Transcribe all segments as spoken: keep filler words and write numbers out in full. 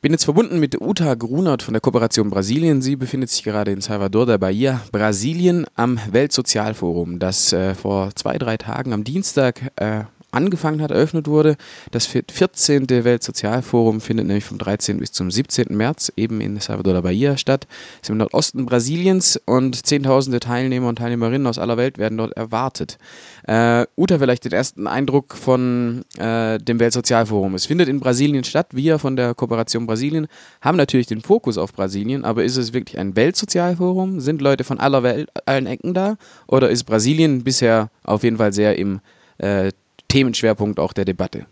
Ich bin jetzt verbunden mit Uta Grunert von der Kooperation Brasilien. Sie befindet sich gerade in Salvador da Bahia, Brasilien, am Weltsozialforum, das äh, vor zwei, drei Tagen am Dienstag äh, angefangen hat, eröffnet wurde. Das vierzehnte Weltsozialforum findet nämlich vom dreizehnten bis zum siebzehnten März eben in Salvador da Bahia statt. Das ist im Nordosten Brasiliens und zehntausende Teilnehmer und Teilnehmerinnen aus aller Welt werden dort erwartet. Äh, Uta, vielleicht den ersten Eindruck von äh, dem Weltsozialforum. Es findet in Brasilien statt. Wir von der Kooperation Brasilien haben natürlich den Fokus auf Brasilien, aber ist es wirklich ein Weltsozialforum? Sind Leute von aller Welt, allen Ecken da? Oder ist Brasilien bisher auf jeden Fall sehr im äh, Themenschwerpunkt auch der Debatte?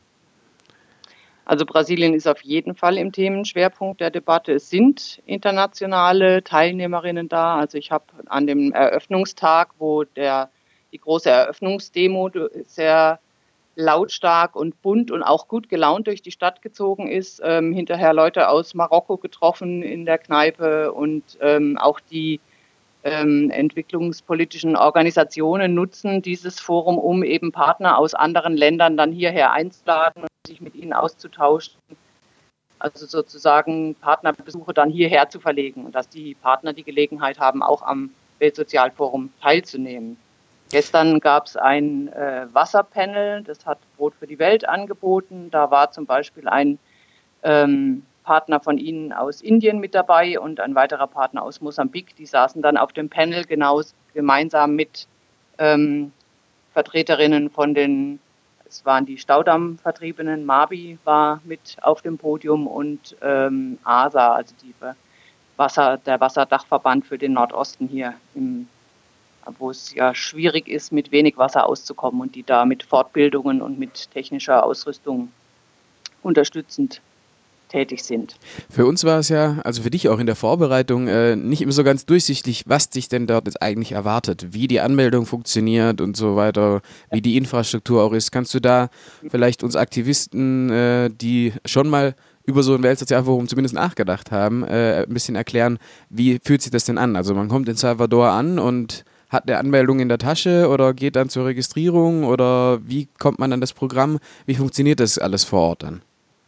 Also Brasilien ist auf jeden Fall im Themenschwerpunkt der Debatte. Es sind internationale Teilnehmerinnen da. Also ich habe an dem Eröffnungstag, wo der, die große Eröffnungsdemo sehr lautstark und bunt und auch gut gelaunt durch die Stadt gezogen ist, ähm, hinterher Leute aus Marokko getroffen in der Kneipe und ähm, auch die Ähm, entwicklungspolitischen Organisationen nutzen dieses Forum, um eben Partner aus anderen Ländern dann hierher einzuladen und sich mit ihnen auszutauschen. Also sozusagen Partnerbesuche dann hierher zu verlegen und dass die Partner die Gelegenheit haben, auch am Weltsozialforum teilzunehmen. Gestern gab es ein äh, Wasserpanel, das hat Brot für die Welt angeboten. Da war zum Beispiel ein ähm, Partner von Ihnen aus Indien mit dabei und ein weiterer Partner aus Mosambik. Die saßen dann auf dem Panel genau gemeinsam mit ähm, Vertreterinnen von den, es waren die Staudamm-Vertriebenen, Mabi war mit auf dem Podium und ähm, A S A, also die Wasser, der Wasserdachverband für den Nordosten hier, im, wo es ja schwierig ist, mit wenig Wasser auszukommen und die da mit Fortbildungen und mit technischer Ausrüstung unterstützend tätig sind. Für uns war es ja, also für dich auch in der Vorbereitung, äh, nicht immer so ganz durchsichtig, was dich denn dort jetzt eigentlich erwartet, wie die Anmeldung funktioniert und so weiter, wie die Infrastruktur auch ist. Kannst du da vielleicht uns Aktivisten, äh, die schon mal über so ein Weltsozialforum zumindest nachgedacht haben, äh, ein bisschen erklären, wie fühlt sich das denn an? Also man kommt in Salvador an und hat eine Anmeldung in der Tasche oder geht dann zur Registrierung oder wie kommt man an das Programm? Wie funktioniert das alles vor Ort dann?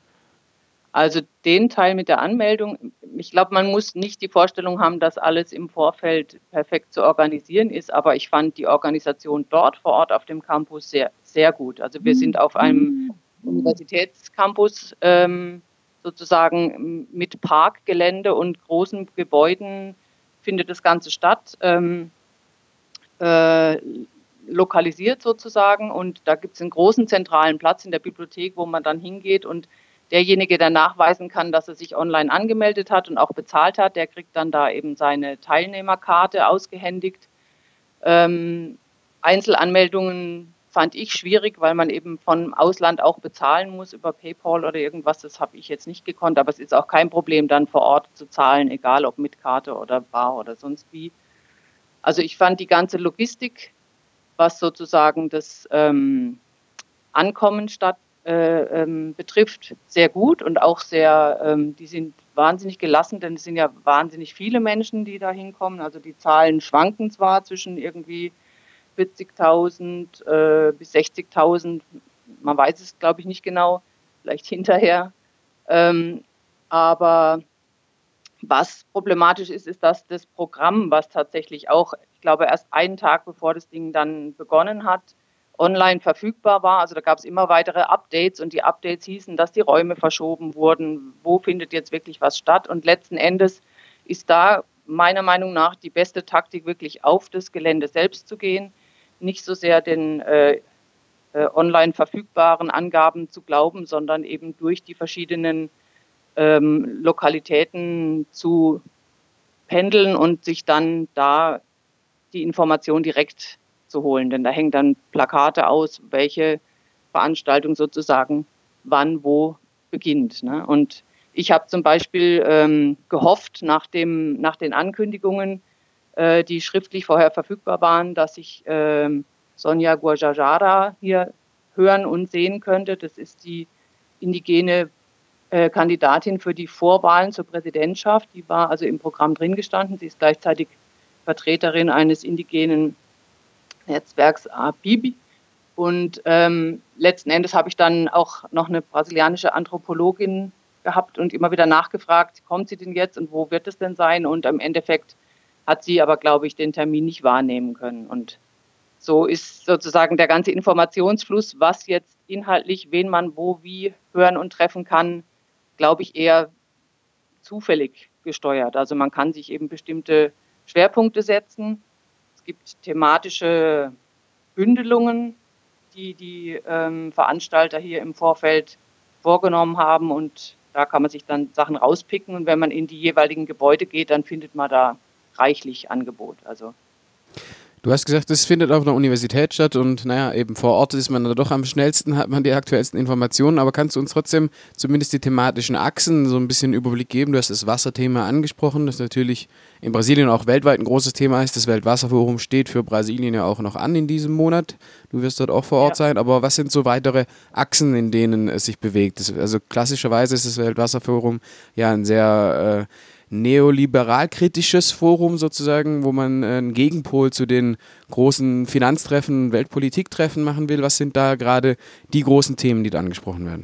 Also den Teil mit der Anmeldung, ich glaube, man muss nicht die Vorstellung haben, dass alles im Vorfeld perfekt zu organisieren ist, aber ich fand die Organisation dort vor Ort auf dem Campus sehr, sehr gut. Also wir sind auf einem Universitätscampus ähm, sozusagen mit Parkgelände und großen Gebäuden findet das Ganze statt, ähm, äh, lokalisiert sozusagen, und da gibt es einen großen zentralen Platz in der Bibliothek, wo man dann hingeht, und derjenige, der nachweisen kann, dass er sich online angemeldet hat und auch bezahlt hat, der kriegt dann da eben seine Teilnehmerkarte ausgehändigt. Ähm, Einzelanmeldungen fand ich schwierig, weil man eben vom Ausland auch bezahlen muss über PayPal oder irgendwas. Das habe ich jetzt nicht gekonnt, aber es ist auch kein Problem, dann vor Ort zu zahlen, egal ob mit Karte oder bar oder sonst wie. Also ich fand die ganze Logistik, was sozusagen das ähm, Ankommen statt Äh, ähm, betrifft, sehr gut und auch sehr, ähm, die sind wahnsinnig gelassen, denn es sind ja wahnsinnig viele Menschen, die da hinkommen. Also die Zahlen schwanken zwar zwischen irgendwie vierzigtausend äh, bis sechzigtausend, man weiß es, glaube ich, nicht genau, vielleicht hinterher. Ähm, aber was problematisch ist, ist, dass das Programm, was tatsächlich auch, ich glaube, erst einen Tag bevor das Ding dann begonnen hat, online verfügbar war. Also da gab es immer weitere Updates und die Updates hießen, dass die Räume verschoben wurden. Wo findet jetzt wirklich was statt? Und letzten Endes ist da meiner Meinung nach die beste Taktik, wirklich auf das Gelände selbst zu gehen, nicht so sehr den äh, äh, online verfügbaren Angaben zu glauben, sondern eben durch die verschiedenen ähm, Lokalitäten zu pendeln und sich dann da die Information direkt zu holen, denn da hängen dann Plakate aus, welche Veranstaltung sozusagen wann wo beginnt. Ne? Und ich habe zum Beispiel ähm, gehofft, nach, dem, nach den Ankündigungen, äh, die schriftlich vorher verfügbar waren, dass ich äh, Sonia Guajajara hier hören und sehen könnte. Das ist die indigene äh, Kandidatin für die Vorwahlen zur Präsidentschaft. Die war also im Programm drin gestanden. Sie ist gleichzeitig Vertreterin eines indigenen Netzwerks A P I B I. Und ähm, letzten Endes habe ich dann auch noch eine brasilianische Anthropologin gehabt und immer wieder nachgefragt, kommt sie denn jetzt und wo wird es denn sein? Und im Endeffekt hat sie aber, glaube ich, den Termin nicht wahrnehmen können. Und so ist sozusagen der ganze Informationsfluss, was jetzt inhaltlich, wen man wo wie hören und treffen kann, glaube ich, eher zufällig gesteuert. Also man kann sich eben bestimmte Schwerpunkte setzen. Es gibt thematische Bündelungen, die die ähm, Veranstalter hier im Vorfeld vorgenommen haben, und da kann man sich dann Sachen rauspicken, und wenn man in die jeweiligen Gebäude geht, dann findet man da reichlich Angebot. Also Du hast gesagt, das findet auf einer Universität statt und naja, eben vor Ort ist man da doch am schnellsten, hat man die aktuellsten Informationen, aber kannst du uns trotzdem zumindest die thematischen Achsen so ein bisschen Überblick geben? Du hast das Wasserthema angesprochen, das natürlich in Brasilien auch weltweit ein großes Thema ist. Das Weltwasserforum steht für Brasilien ja auch noch an in diesem Monat. Du wirst dort auch vor Ort ja. sein, aber was sind so weitere Achsen, in denen es sich bewegt? Das, also klassischerweise ist das Weltwasserforum ja ein sehr äh, neoliberal-kritisches Forum sozusagen, wo man einen Gegenpol zu den großen Finanztreffen, Weltpolitiktreffen machen will. Was sind da gerade die großen Themen, die da angesprochen werden?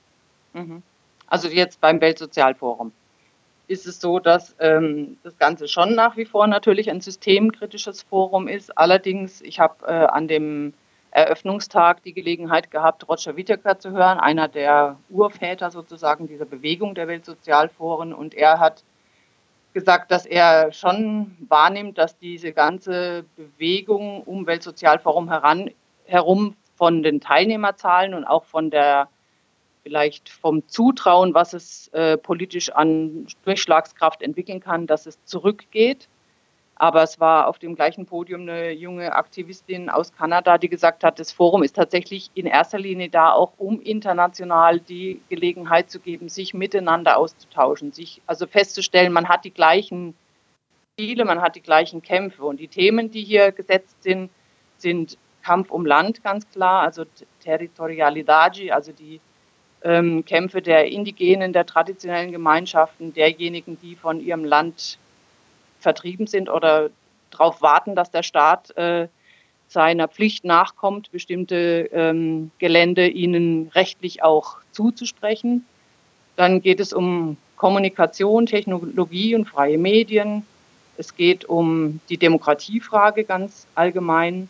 Also jetzt beim Weltsozialforum ist es so, dass ähm, das Ganze schon nach wie vor natürlich ein systemkritisches Forum ist. Allerdings, ich habe äh, an dem Eröffnungstag die Gelegenheit gehabt, Roger Whittaker zu hören, einer der Urväter sozusagen dieser Bewegung der Weltsozialforen, und er hat gesagt, dass er schon wahrnimmt, dass diese ganze Bewegung um Weltsozialforum heran, herum von den Teilnehmerzahlen und auch von der, vielleicht vom Zutrauen, was es äh, politisch an Durchschlagskraft entwickeln kann, dass es zurückgeht. Aber es war auf dem gleichen Podium eine junge Aktivistin aus Kanada, die gesagt hat, das Forum ist tatsächlich in erster Linie da, auch um international die Gelegenheit zu geben, sich miteinander auszutauschen, sich also festzustellen, man hat die gleichen Ziele, man hat die gleichen Kämpfe. Und die Themen, die hier gesetzt sind, sind Kampf um Land, ganz klar, also Territorialidade, also die ähm, Kämpfe der Indigenen, der traditionellen Gemeinschaften, derjenigen, die von ihrem Land vertrieben sind oder darauf warten, dass der Staat äh, seiner Pflicht nachkommt, bestimmte ähm, Gelände ihnen rechtlich auch zuzusprechen. Dann geht es um Kommunikation, Technologie und freie Medien. Es geht um die Demokratiefrage ganz allgemein,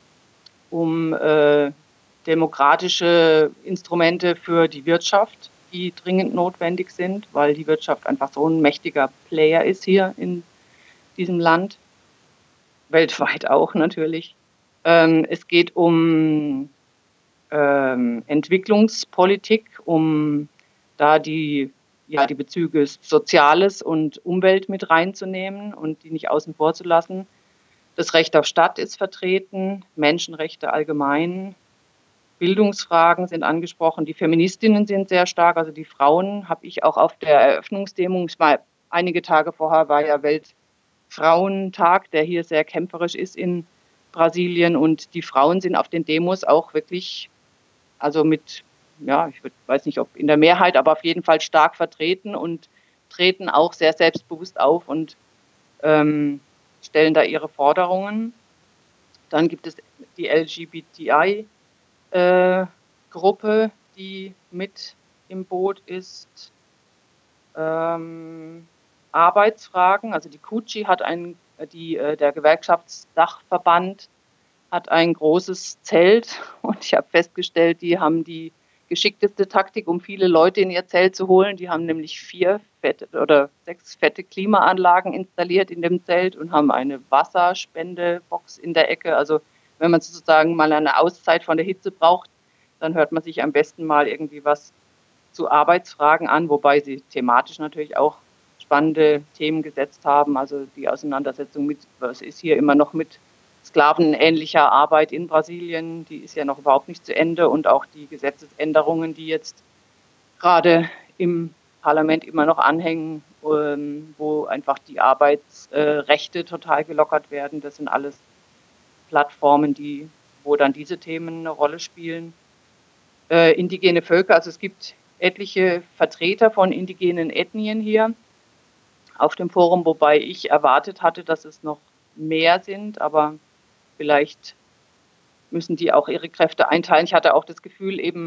um äh, demokratische Instrumente für die Wirtschaft, die dringend notwendig sind, weil die Wirtschaft einfach so ein mächtiger Player ist hier in diesem Land, weltweit auch natürlich. Ähm, es geht um ähm, Entwicklungspolitik, um da die, ja, die Bezüge Soziales und Umwelt mit reinzunehmen und die nicht außen vor zu lassen. Das Recht auf Stadt ist vertreten, Menschenrechte allgemein, Bildungsfragen sind angesprochen, die Feministinnen sind sehr stark, also die Frauen habe ich auch auf der Eröffnungsdemo, ich war einige Tage vorher, war ja Weltfrauentag, der hier sehr kämpferisch ist in Brasilien, und die Frauen sind auf den Demos auch wirklich, also mit, ja, ich weiß nicht, ob in der Mehrheit, aber auf jeden Fall stark vertreten und treten auch sehr selbstbewusst auf und ähm, stellen da ihre Forderungen. Dann gibt es die L G B T I äh, Gruppe, die mit im Boot ist. Ähm, Arbeitsfragen, also die K U C I hat ein, die, äh, der Gewerkschaftsdachverband hat ein großes Zelt, und ich habe festgestellt, die haben die geschickteste Taktik, um viele Leute in ihr Zelt zu holen. Die haben nämlich vier fette oder sechs fette Klimaanlagen installiert in dem Zelt und haben eine Wasserspendebox in der Ecke. Also wenn man sozusagen mal eine Auszeit von der Hitze braucht, dann hört man sich am besten mal irgendwie was zu Arbeitsfragen an, wobei sie thematisch natürlich auch spannende Themen gesetzt haben. Also die Auseinandersetzung mit, was ist hier immer noch mit sklavenähnlicher Arbeit in Brasilien, die ist ja noch überhaupt nicht zu Ende, und auch die Gesetzesänderungen, die jetzt gerade im Parlament immer noch anhängen, wo einfach die Arbeitsrechte total gelockert werden. Das sind alles Plattformen, die, wo dann diese Themen eine Rolle spielen. Äh, indigene Völker, also es gibt etliche Vertreter von indigenen Ethnien hier auf dem Forum, wobei ich erwartet hatte, dass es noch mehr sind, aber vielleicht müssen die auch ihre Kräfte einteilen. Ich hatte auch das Gefühl, eben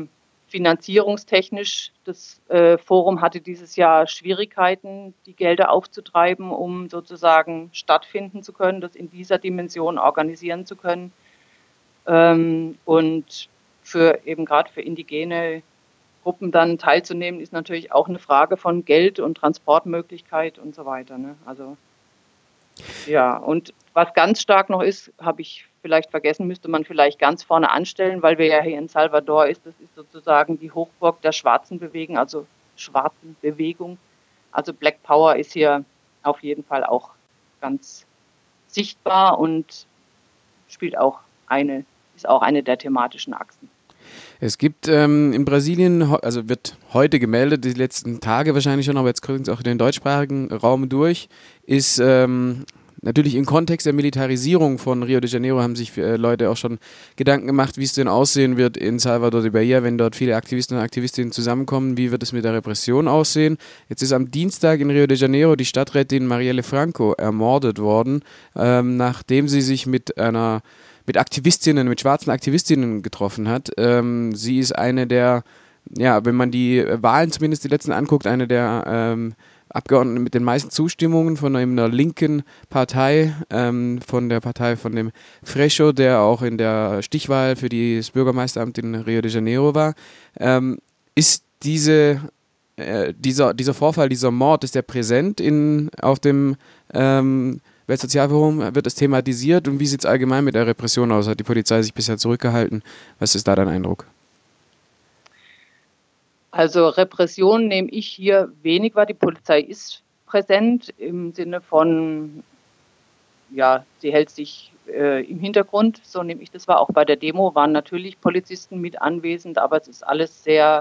finanzierungstechnisch, das äh, Forum hatte dieses Jahr Schwierigkeiten, die Gelder aufzutreiben, um sozusagen stattfinden zu können, das in dieser Dimension organisieren zu können. Ähm, und für eben gerade für indigene Gruppen dann teilzunehmen, ist natürlich auch eine Frage von Geld und Transportmöglichkeit und so weiter. Ne? Also ja, und was ganz stark noch ist, habe ich vielleicht vergessen, müsste man vielleicht ganz vorne anstellen, weil wir ja hier in Salvador ist, das ist sozusagen die Hochburg der schwarzen Bewegung, also schwarzen Bewegung. Also Black Power ist hier auf jeden Fall auch ganz sichtbar und spielt auch eine, ist auch eine der thematischen Achsen. Es gibt ähm, in Brasilien, also wird heute gemeldet, die letzten Tage wahrscheinlich schon, aber jetzt kriegen es auch in den deutschsprachigen Raum durch, ist ähm, natürlich im Kontext der Militarisierung von Rio de Janeiro haben sich äh, Leute auch schon Gedanken gemacht, wie es denn aussehen wird in Salvador de Bahia, wenn dort viele Aktivisten und Aktivistinnen zusammenkommen, wie wird es mit der Repression aussehen. Jetzt ist am Dienstag in Rio de Janeiro die Stadträtin Marielle Franco ermordet worden, ähm, nachdem sie sich mit einer mit Aktivistinnen, mit schwarzen Aktivistinnen getroffen hat. Ähm, sie ist eine der, ja, wenn man die Wahlen zumindest die letzten anguckt, eine der ähm, Abgeordneten mit den meisten Zustimmungen von einer linken Partei, ähm, von der Partei von dem Freixo, der auch in der Stichwahl für das Bürgermeisteramt in Rio de Janeiro war. Ähm, ist diese, äh, dieser, dieser Vorfall, dieser Mord, ist der präsent in, auf dem ähm, Weltsozialforum, wird es thematisiert und wie sieht es allgemein mit der Repression aus? Hat die Polizei sich bisher zurückgehalten? Was ist da dein Eindruck? Also Repression nehme ich hier wenig wahr. Die Polizei ist präsent im Sinne von, ja, sie hält sich äh, im Hintergrund, so nehme ich das wahr. Auch bei der Demo waren natürlich Polizisten mit anwesend, aber es ist alles sehr,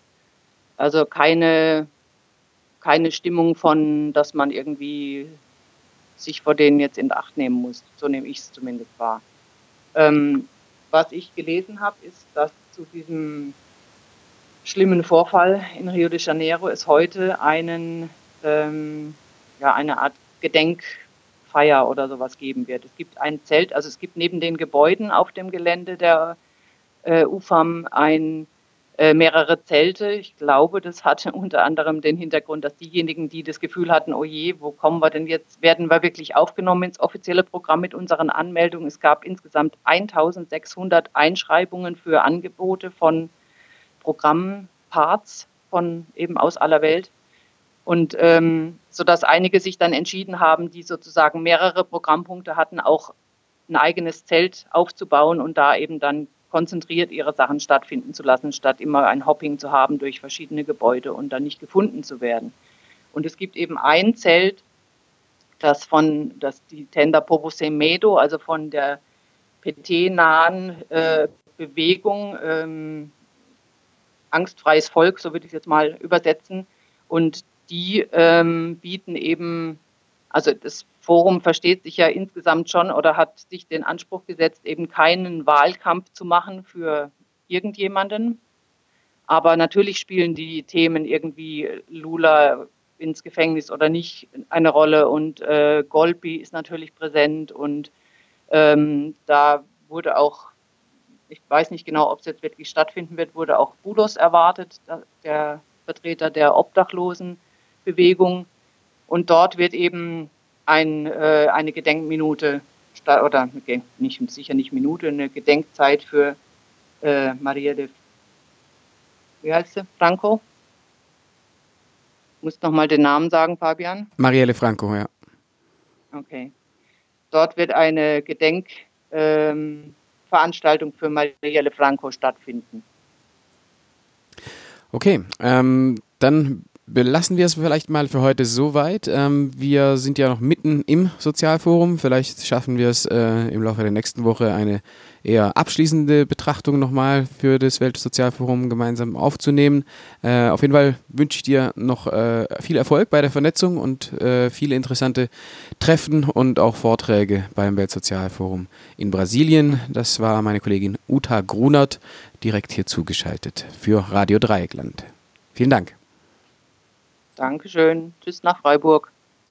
also keine, keine Stimmung von, dass man irgendwie sich vor denen jetzt in Acht nehmen muss. So nehme ich es zumindest wahr. Ähm, was ich gelesen habe, ist, dass zu diesem schlimmen Vorfall in Rio de Janeiro es heute einen, ähm, ja, eine Art Gedenkfeier oder sowas geben wird. Es gibt ein Zelt, also es gibt neben den Gebäuden auf dem Gelände der äh, U F A M ein Äh, mehrere Zelte. Ich glaube, das hatte unter anderem den Hintergrund, dass diejenigen, die das Gefühl hatten, oh je, wo kommen wir denn jetzt, werden wir wirklich aufgenommen ins offizielle Programm mit unseren Anmeldungen. Es gab insgesamt eintausendsechshundert Einschreibungen für Angebote von Programmparts von eben aus aller Welt. Und ähm, sodass einige sich dann entschieden haben, die sozusagen mehrere Programmpunkte hatten, auch ein eigenes Zelt aufzubauen und da eben dann konzentriert ihre Sachen stattfinden zu lassen, statt immer ein Hopping zu haben durch verschiedene Gebäude und dann nicht gefunden zu werden. Und es gibt eben ein Zelt, das von, das die Tenda Povo Sem Medo, also von der P T-nahen äh, Bewegung, ähm, angstfreies Volk, so würde ich es jetzt mal übersetzen, und die ähm, bieten eben, also das Forum versteht sich ja insgesamt schon oder hat sich den Anspruch gesetzt, eben keinen Wahlkampf zu machen für irgendjemanden. Aber natürlich spielen die Themen irgendwie Lula ins Gefängnis oder nicht eine Rolle und äh, Golpi ist natürlich präsent und ähm, da wurde auch, ich weiß nicht genau, ob es jetzt wirklich stattfinden wird, wurde auch Bulos erwartet, der Vertreter der Obdachlosenbewegung, und dort wird eben ein, äh, eine Gedenkminute oder nicht, sicher nicht Minute, eine Gedenkzeit für äh, Maria de, wie heißt sie, Franco? Muss nochmal den Namen sagen, Fabian? Marielle Franco, ja. Okay. Dort wird eine Gedenkveranstaltung ähm, für Marielle Franco stattfinden. Okay, ähm, dann belassen wir es vielleicht mal für heute soweit. Ähm, wir sind ja noch mitten im Sozialforum. Vielleicht schaffen wir es äh, im Laufe der nächsten Woche eine eher abschließende Betrachtung nochmal für das Weltsozialforum gemeinsam aufzunehmen. Äh, auf jeden Fall wünsche ich dir noch äh, viel Erfolg bei der Vernetzung und äh, viele interessante Treffen und auch Vorträge beim Weltsozialforum in Brasilien. Das war meine Kollegin Uta Grunert, direkt hier zugeschaltet für Radio Dreieckland. Vielen Dank. Dankeschön. Tschüss nach Freiburg.